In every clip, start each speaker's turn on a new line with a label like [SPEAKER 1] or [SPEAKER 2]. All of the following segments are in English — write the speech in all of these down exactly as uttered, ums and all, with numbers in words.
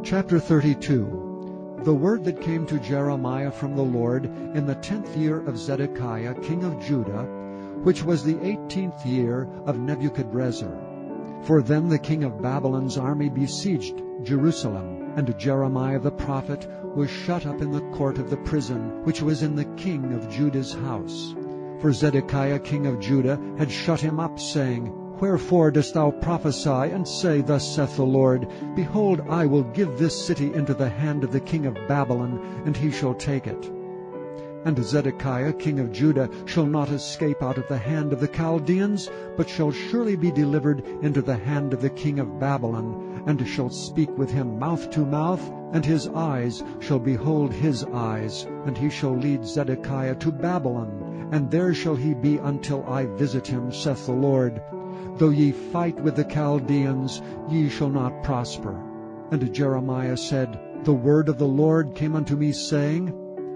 [SPEAKER 1] Chapter thirty-two. The word that came to Jeremiah from the Lord in the tenth year of Zedekiah king of Judah, which was the eighteenth year of Nebuchadrezzar. For then the king of Babylon's army besieged Jerusalem, and Jeremiah the prophet was shut up in the court of the prison, which was in the king of Judah's house. For Zedekiah king of Judah had shut him up, saying, Wherefore dost thou prophesy, and say, Thus saith the Lord, Behold, I will give this city into the hand of the king of Babylon, and he shall take it. And Zedekiah king of Judah shall not escape out of the hand of the Chaldeans, but shall surely be delivered into the hand of the king of Babylon, and shall speak with him mouth to mouth, and his eyes shall behold his eyes, and he shall lead Zedekiah to Babylon, and there shall he be until I visit him, saith the Lord. Though ye fight with the Chaldeans, ye shall not prosper. And Jeremiah said, The word of the Lord came unto me, saying,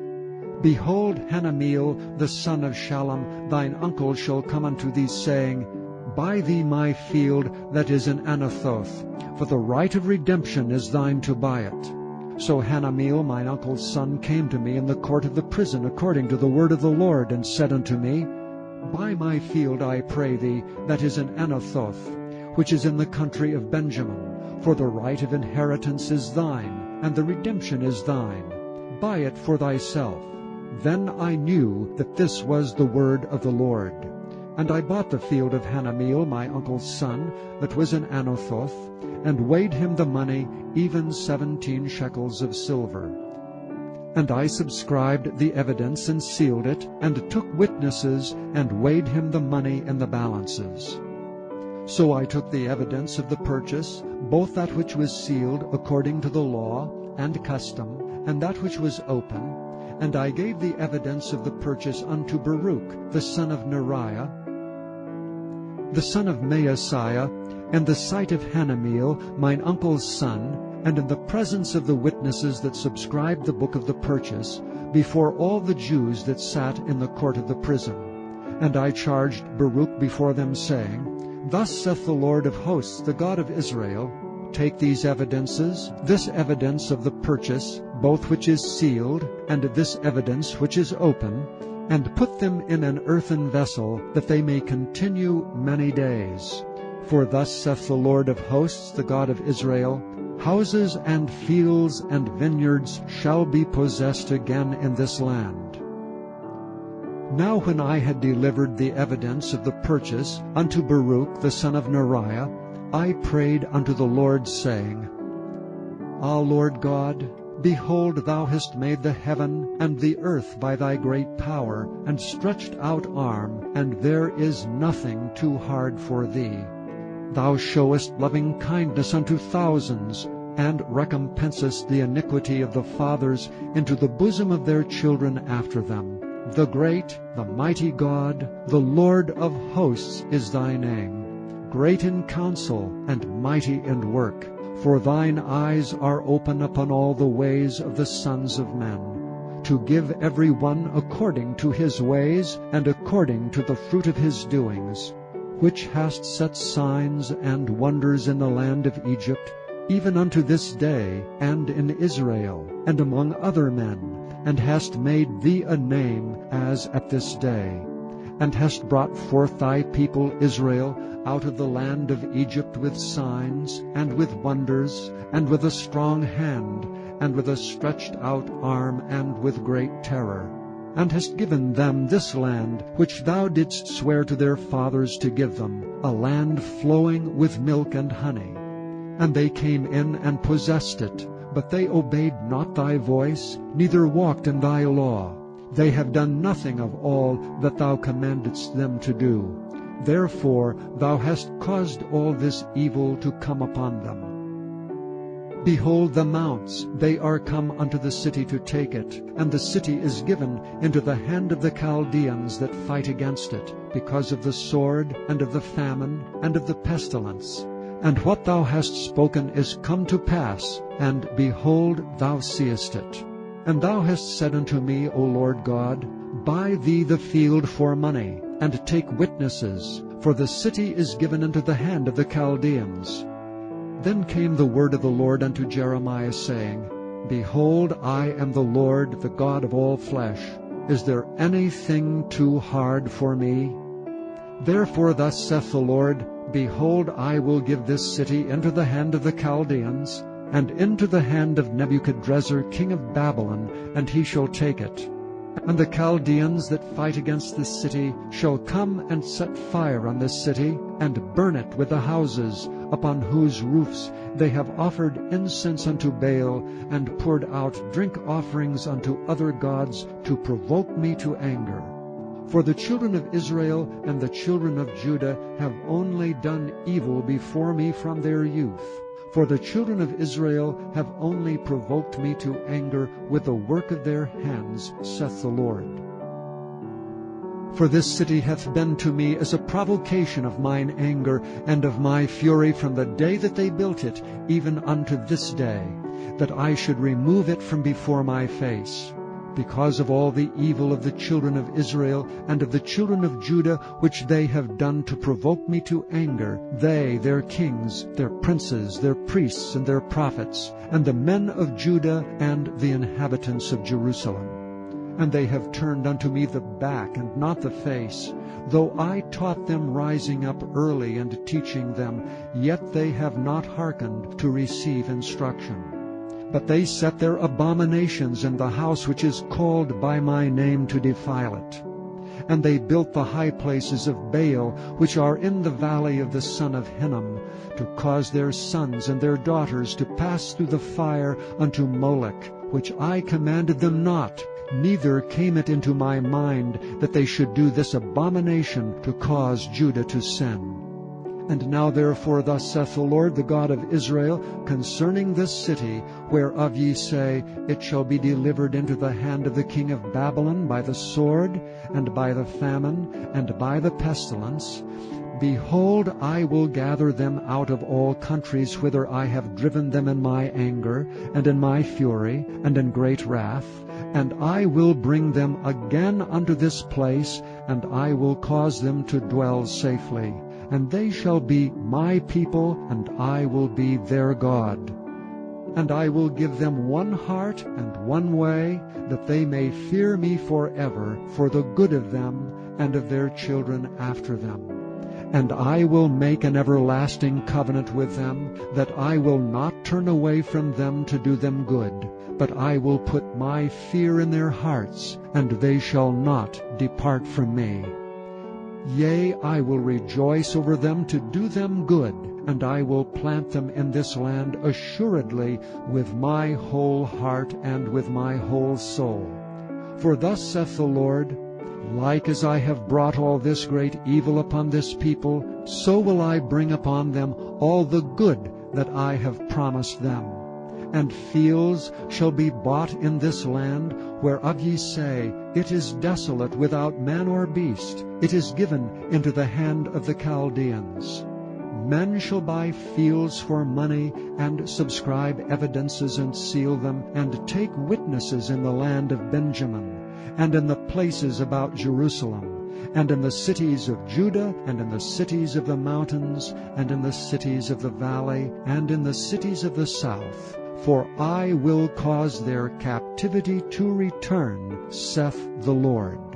[SPEAKER 1] Behold, Hanameel the son of Shallum, thine uncle, shall come unto thee, saying, Buy thee my field that is in Anathoth, for the right of redemption is thine to buy it. So Hanameel mine uncle's son came to me in the court of the prison according to the word of the Lord, and said unto me, Buy my field, I pray thee, that is in Anathoth, which is in the country of Benjamin, for the right of inheritance is thine, and the redemption is thine. Buy it for thyself. Then I knew that this was the word of the Lord. And I bought the field of Hanameel my uncle's son, that was in Anathoth, and weighed him the money, even seventeen shekels of silver. And I subscribed the evidence, and sealed it, and took witnesses, and weighed him the money in the balances. So I took the evidence of the purchase, both that which was sealed according to the law and custom, and that which was open, and I gave the evidence of the purchase unto Baruch the son of Neriah, the son of Maaseiah, in the sight of Hanameel mine uncle's son, and in the presence of the witnesses that subscribed the book of the purchase, before all the Jews that sat in the court of the prison. And I charged Baruch before them, saying, Thus saith the Lord of hosts, the God of Israel, Take these evidences, this evidence of the purchase, both which is sealed, and this evidence which is open, and put them in an earthen vessel, that they may continue many days. For thus saith the Lord of hosts, the God of Israel, Houses and fields and vineyards shall be possessed again in this land. Now when I had delivered the evidence of the purchase unto Baruch the son of Neriah, I prayed unto the Lord, saying, Ah, Lord God, behold, thou hast made the heaven and the earth by thy great power, and stretched out arm, and there is nothing too hard for thee. Thou showest loving kindness unto thousands, and recompensest the iniquity of the fathers into the bosom of their children after them. The great, the mighty God, the Lord of hosts is thy name, great in counsel and mighty in work. For thine eyes are open upon all the ways of the sons of men, to give every one according to his ways, and according to the fruit of his doings, which hast set signs and wonders in the land of Egypt, even unto this day, and in Israel, and among other men, and hast made thee a name as at this day, and hast brought forth thy people Israel out of the land of Egypt with signs, and with wonders, and with a strong hand, and with a stretched out arm, and with great terror, and hast given them this land, which thou didst swear to their fathers to give them, a land flowing with milk and honey. And they came in and possessed it, but they obeyed not thy voice, neither walked in thy law. They have done nothing of all that thou commandedst them to do. Therefore thou hast caused all this evil to come upon them. Behold the mounts, they are come unto the city to take it, and the city is given into the hand of the Chaldeans that fight against it, because of the sword, and of the famine, and of the pestilence. And what thou hast spoken is come to pass, and behold, thou seest it. And thou hast said unto me, O Lord God, Buy thee the field for money, and take witnesses, for the city is given into the hand of the Chaldeans. Then came the word of the Lord unto Jeremiah, saying, Behold, I am the Lord, the God of all flesh. Is there anything too hard for me? Therefore thus saith the Lord, Behold, I will give this city into the hand of the Chaldeans, and into the hand of Nebuchadrezzar king of Babylon, and he shall take it. And the Chaldeans that fight against this city shall come and set fire on this city, and burn it with the houses, upon whose roofs they have offered incense unto Baal, and poured out drink offerings unto other gods, to provoke me to anger. For the children of Israel and the children of Judah have only done evil before me from their youth. For the children of Israel have only provoked me to anger with the work of their hands, saith the Lord. For this city hath been to me as a provocation of mine anger and of my fury from the day that they built it, even unto this day, that I should remove it from before my face. Because of all the evil of the children of Israel and of the children of Judah, which they have done to provoke me to anger, they, their kings, their princes, their priests, and their prophets, and the men of Judah and the inhabitants of Jerusalem. And they have turned unto me the back and not the face. Though I taught them rising up early and teaching them, yet they have not hearkened to receive instruction. But they set their abominations in the house which is called by my name to defile it. And they built the high places of Baal, which are in the valley of the son of Hinnom, to cause their sons and their daughters to pass through the fire unto Molech, which I commanded them not. Neither came it into my mind that they should do this abomination to cause Judah to sin. And now therefore thus saith the Lord, the God of Israel, concerning this city, whereof ye say, It shall be delivered into the hand of the king of Babylon by the sword, and by the famine, and by the pestilence, Behold, I will gather them out of all countries whither I have driven them in my anger, and in my fury, and in great wrath, and I will bring them again unto this place, and I will cause them to dwell safely. And they shall be my people, and I will be their God. And I will give them one heart and one way, that they may fear me forever, for the good of them and of their children after them. And I will make an everlasting covenant with them, that I will not turn away from them to do them good, but I will put my fear in their hearts, and they shall not depart from me. Yea, I will rejoice over them to do them good, and I will plant them in this land assuredly with my whole heart and with my whole soul. For thus saith the Lord, Like as I have brought all this great evil upon this people, so will I bring upon them all the good that I have promised them. And fields shall be bought in this land, whereof ye say, It is desolate without man or beast, it is given into the hand of the Chaldeans. Men shall buy fields for money, and subscribe evidences, and seal them, and take witnesses in the land of Benjamin, and in the places about Jerusalem, and in the cities of Judah, and in the cities of the mountains, and in the cities of the valley, and in the cities of the south. For I will cause their captivity to return, saith the Lord.